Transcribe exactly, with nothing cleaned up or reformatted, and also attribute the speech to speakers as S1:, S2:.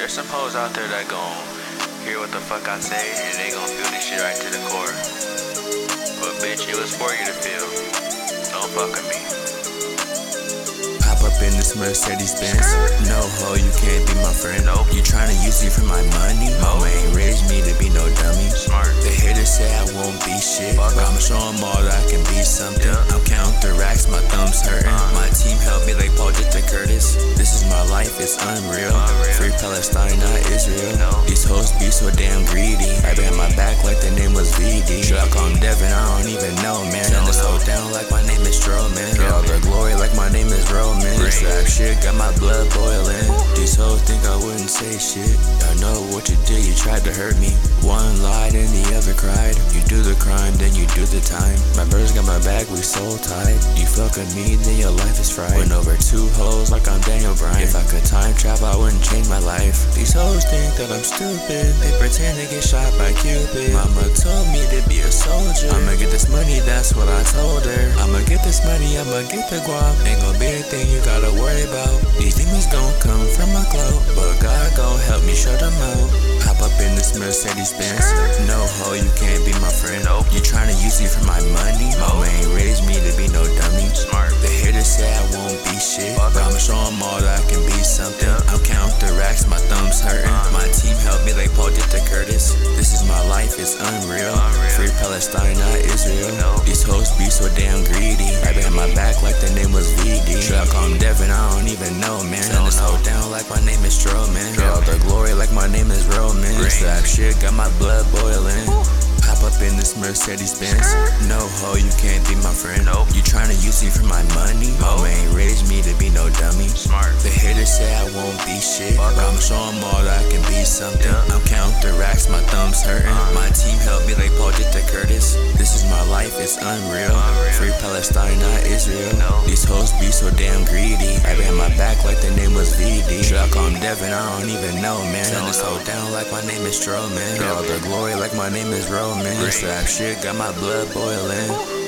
S1: There's some hoes out there that gon' hear what the fuck I say and they gon' feel this shit right to the core. But bitch, it was for you to feel. Don't fuck with me.
S2: Pop up in this Mercedes Benz. No ho, you can't be my friend.
S1: Nope.
S2: You tryna use me for my money? Mama ain't raised me to be no dummy.
S1: Smart.
S2: They haters say I won't be shit,
S1: Fuck
S2: but
S1: em.
S2: I'ma show 'em all that I can be something.
S1: Yeah.
S2: I'm counting the racks, my thumbs hurting.
S1: Uh.
S2: My team helped me like Paul did to Curtis. This is my life, it's unreal.
S1: Unreal.
S2: Free Palestine, not Israel.
S1: No.
S2: These hoes be so damn greedy. I behind my back like the name was V D. Should I call him Devin? I don't even know, man.
S1: No,
S2: Turn this
S1: no.
S2: hoe down like my name is Strowman. Get
S1: Strowman.
S2: all the glory like my name is Roman. This
S1: Ring.
S2: rap shit got my blood boiling. These hoes think I wouldn't say shit. I know what you did, you tried to hurt me. One lied and the other cried. You do the crime, then you do the time. My brothers got my back, we soul tied. You fuck with me, then your life is fried. Went over two hoes like I'm Daniel Bryan. If I could time travel, I wouldn't change my life. These hoes think that I'm stupid. They pretend to get shot by Cupid. Mama told me to be a soldier. I'ma get this money, that's what I told her. I'ma get this money, I'ma get the guap. Ain't gon' be a thing you gotta worry about. These demons gon' come from my clout, but God gon' help me shut them out. Hop up in this Mercedes Benz. No ho, you can't be my friend.
S1: Nope.
S2: You tryna use me for my money? Mama ain't raised me to be no dummy.
S1: Smart.
S2: The haters say I won't be shit,
S1: Fuck
S2: but
S1: em.
S2: I'ma show 'em all that I can be something.
S1: Yeah.
S2: I'm counting the racks, my thumbs hurting.
S1: Uh.
S2: My team helped me like Paul did to Curtis. This is my life, it's unreal.
S1: Unreal.
S2: Free Palestine, not Israel.
S1: No.
S2: These hoes be so damn greedy. I behind my back like the name was V D. Should I call him Devin? I don't even know, man. Turn
S1: No,
S2: this
S1: no.
S2: hoe down like my name is Strowman. Get all the
S1: Strowman.
S2: glory like my name is Roman. This
S1: Ring.
S2: rap shit got my blood boiling. Hop up in this Mercedes Benz. No ho, you can't be my friend.
S1: Nope.
S2: You tryna use me for my money? Mama ain't raised me to be no dummy.
S1: Smart.
S2: The haters say I won't be shit,
S1: Fuck
S2: but
S1: em.
S2: I'ma show 'em all that I can be something.
S1: Yeah.
S2: I'm counting the racks, my thumbs hurting.
S1: Uh.
S2: My team helped me like Paul did to Curtis. This is my life, it's unreal.
S1: Unreal.
S2: Free Palestine, not Israel.
S1: No.
S2: These hoes be so damn greedy. I behind my back like the name was V D. Should I call him Devin? I don't even know, man. Turn
S1: No,
S2: this
S1: no.
S2: hoe down like my name is Strowman. Get all the glory like my name is Roman. This
S1: Ring.
S2: rap shit got my blood boiling.